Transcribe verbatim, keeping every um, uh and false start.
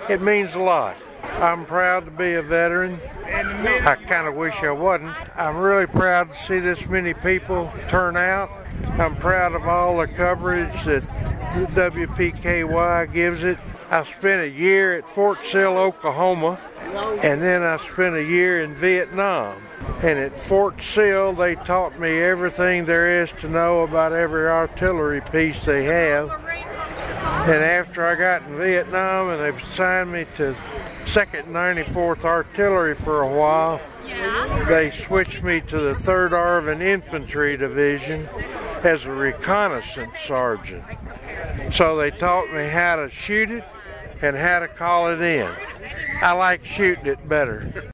It means a lot. I'm proud to be a veteran. I kind of wish I wasn't. I'm really proud to see this many people turn out. I'm proud of all the coverage that W P K Y gives it. I spent a year at Fort Sill, Oklahoma, and then I spent a year in Vietnam. And at Fort Sill, they taught me everything there is to know about every artillery piece they have. And after I got in Vietnam and they assigned me to second ninety-fourth Artillery for a while, they switched me to the third ARVN Infantry Division as a reconnaissance sergeant. So they taught me how to shoot it and how to call it in. I like shooting it better.